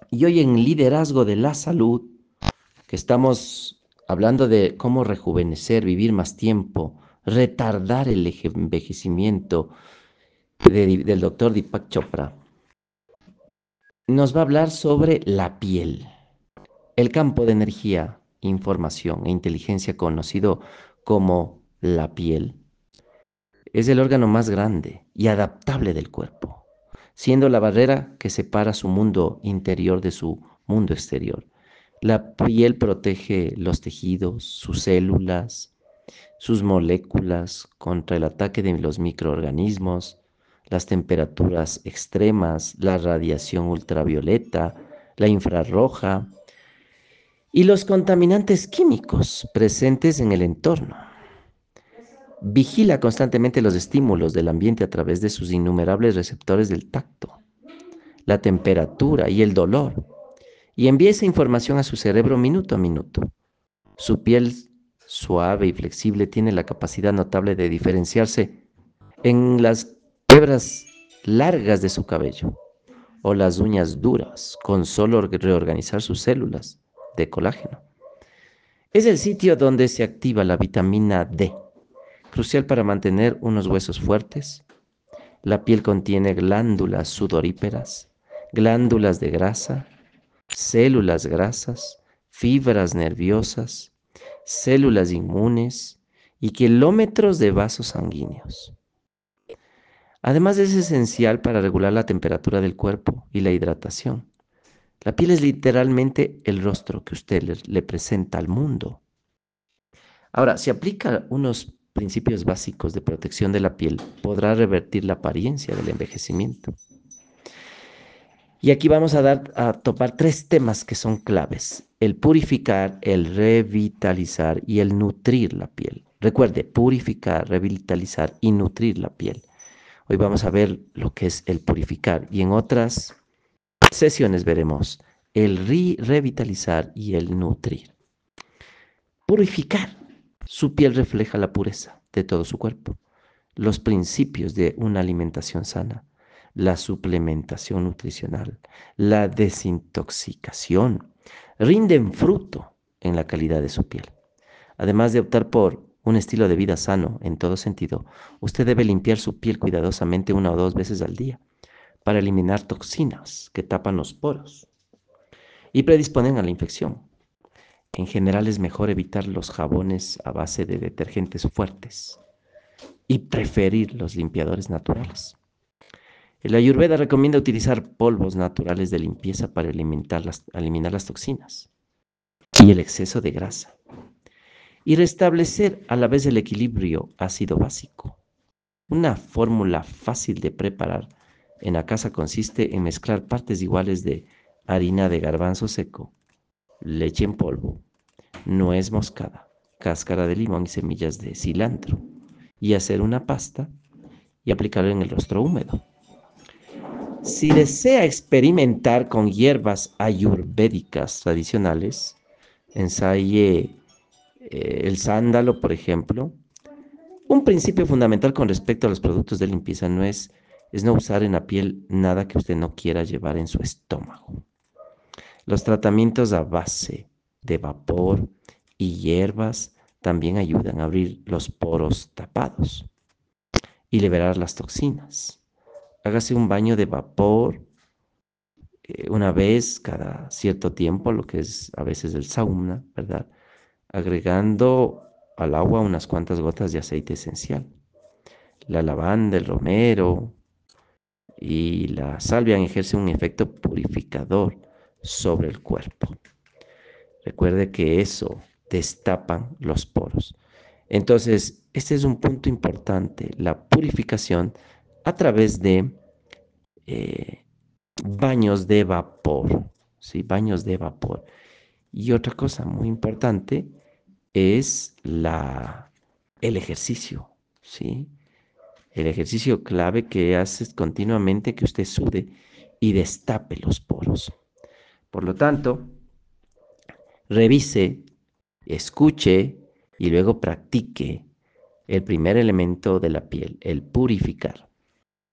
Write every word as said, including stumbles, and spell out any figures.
Y hoy en Liderazgo de la Salud, que estamos hablando de cómo rejuvenecer, vivir más tiempo, retardar el envejecimiento de- del doctor Deepak Chopra, nos va a hablar sobre la piel, el campo de energía, información e inteligencia conocido como la piel. Es el órgano más grande y adaptable del cuerpo, siendo la barrera que separa su mundo interior de su mundo exterior. La piel protege los tejidos, sus células, sus moléculas contra el ataque de los microorganismos, las temperaturas extremas, la radiación ultravioleta, la infrarroja y los contaminantes químicos presentes en el entorno. Vigila constantemente los estímulos del ambiente a través de sus innumerables receptores del tacto, la temperatura y el dolor, y envía esa información a su cerebro minuto a minuto. Su piel suave y flexible tiene la capacidad notable de diferenciarse en las hebras largas de su cabello o las uñas duras con solo reorganizar sus células de colágeno. Es el sitio donde se activa la vitamina D, crucial para mantener unos huesos fuertes. La piel contiene glándulas sudoríparas, glándulas de grasa, células grasas, fibras nerviosas, células inmunes y kilómetros de vasos sanguíneos. Además es esencial para regular la temperatura del cuerpo y la hidratación. La piel es literalmente el rostro que usted le, le presenta al mundo. Ahora, si aplica unos principios básicos de protección de la piel, podrá revertir la apariencia del envejecimiento. Y aquí vamos a dar a topar tres temas que son claves: el purificar, el revitalizar y el nutrir la piel. Recuerde, purificar, revitalizar y nutrir la piel. Hoy vamos a ver lo que es el purificar y en otras sesiones veremos el re revitalizar y el nutrir. Purificar. Su piel refleja la pureza de todo su cuerpo, los principios de una alimentación sana, la suplementación nutricional, la desintoxicación, rinden fruto en la calidad de su piel. Además de optar por un estilo de vida sano en todo sentido, usted debe limpiar su piel cuidadosamente una o dos veces al día para eliminar toxinas que tapan los poros y predisponen a la infección. En general es mejor evitar los jabones a base de detergentes fuertes y preferir los limpiadores naturales. El Ayurveda recomienda utilizar polvos naturales de limpieza para eliminar las, eliminar las toxinas y el exceso de grasa y restablecer a la vez el equilibrio ácido básico. Una fórmula fácil de preparar en la casa consiste en mezclar partes iguales de harina de garbanzo seco, leche en polvo, nuez moscada, cáscara de limón y semillas de cilantro, y hacer una pasta y aplicarlo en el rostro húmedo. Si desea experimentar con hierbas ayurvédicas tradicionales, ensaye eh, el sándalo, por ejemplo. Un principio fundamental con respecto a los productos de limpieza no es, es no usar en la piel nada que usted no quiera llevar en su estómago. Los tratamientos a base de vapor y hierbas también ayudan a abrir los poros tapados y liberar las toxinas. Hágase un baño de vapor eh, una vez cada cierto tiempo, lo que es a veces el sauna, ¿verdad? Agregando al agua unas cuantas gotas de aceite esencial. La lavanda, el romero y la salvia ejercen un efecto purificador sobre el cuerpo. Recuerde que eso destapan los poros. Entonces, este es un punto importante, la purificación a través de eh, baños de vapor, ¿sí? Baños de vapor. Y otra cosa muy importante es la, el ejercicio, ¿sí? El ejercicio clave que hace continuamente que usted sude y destape los poros. Por lo tanto, revise, escuche y luego practique el primer elemento de la piel, el purificar.